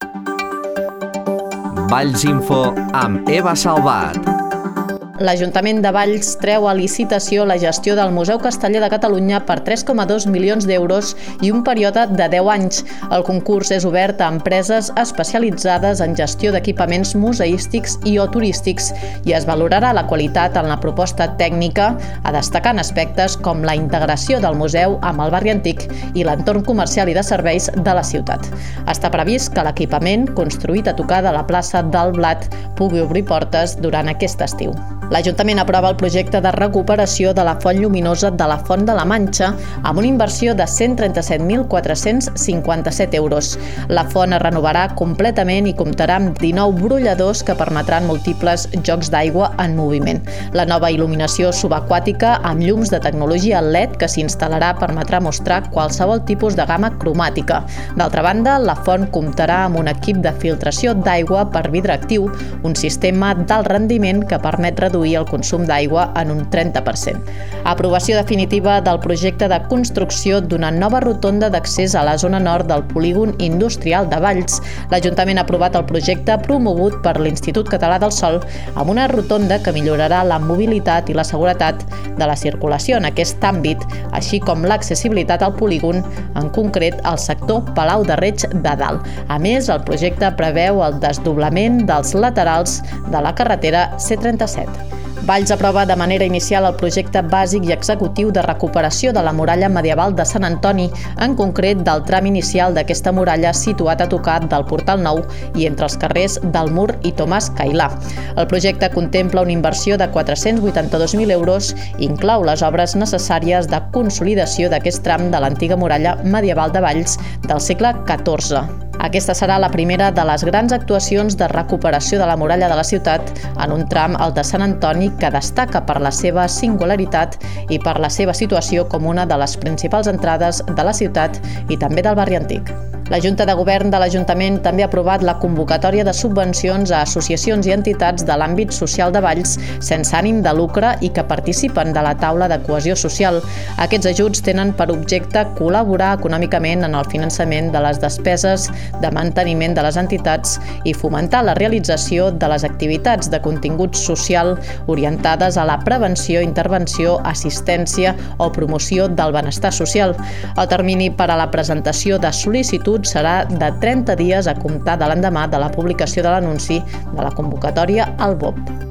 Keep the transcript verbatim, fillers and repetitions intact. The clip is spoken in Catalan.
Valls Info amb Eva Salvat. L'Ajuntament de Valls treu a licitació la gestió del Museu Casteller de Catalunya per tres coma dos milions d'euros i un període de deu anys. El concurs és obert a empreses especialitzades en gestió d'equipaments museístics i o turístics i es valorarà la qualitat en la proposta tècnica, a destacar en aspectes com la integració del museu amb el barri antic i l'entorn comercial i de serveis de la ciutat. Està previst que l'equipament, construït a tocar de la plaça del Blat, pugui obrir portes durant aquest estiu. L'Ajuntament aprova el projecte de recuperació de la font lluminosa de la Font de la Manxa amb una inversió de cent trenta-set mil quatre-cents cinquanta-set euros. La font es renovarà completament i comptarà amb dinou brolladors que permetran múltiples jocs d'aigua en moviment. La nova il·luminació subaquàtica amb llums de tecnologia L E D que s'instal·larà permetrà mostrar qualsevol tipus de gamma cromàtica. D'altra banda, la font comptarà amb un equip de filtració d'aigua per vidre actiu, un sistema d'alt rendiment que permet reduir el consum d'aigua en un trenta per cent. Aprovació definitiva del projecte de construcció d'una nova rotonda d'accés a la zona nord del polígon industrial de Valls. L'Ajuntament ha aprovat el projecte promogut per l'Institut Català del Sòl amb una rotonda que millorarà la mobilitat i la seguretat de la circulació en aquest àmbit, així com l'accessibilitat al polígon, en concret al sector Palau de Reig de Dalt. A més, el projecte preveu el desdoblament dels laterals de la carretera C trenta-set. Valls aprova de manera inicial el projecte bàsic i executiu de recuperació de la muralla medieval de Sant Antoni, en concret del tram inicial d'aquesta muralla situat a tocar del Portal Nou i entre els carrers del Mur i Tomàs Cailà. El projecte contempla una inversió de quatre-cents vuitanta-dos mil euros i inclou les obres necessàries de consolidació d'aquest tram de l'antiga muralla medieval de Valls del segle catorze. Aquesta serà la primera de les grans actuacions de recuperació de la muralla de la ciutat en un tram, el de Sant Antoni, que destaca per la seva singularitat i per la seva situació com una de les principals entrades de la ciutat i també del barri antic. La Junta de Govern de l'Ajuntament també ha aprovat la convocatòria de subvencions a associacions i entitats de l'àmbit social de Valls sense ànim de lucre i que participen de la taula de cohesió social. Aquests ajuts tenen per objecte col·laborar econòmicament en el finançament de les despeses de manteniment de les entitats i fomentar la realització de les activitats de contingut social orientades a la prevenció, intervenció, assistència o promoció del benestar social. El termini per a la presentació de sol·licituds serà de trenta dies a comptar de l'endemà de la publicació de l'anunci de la convocatòria al B O P.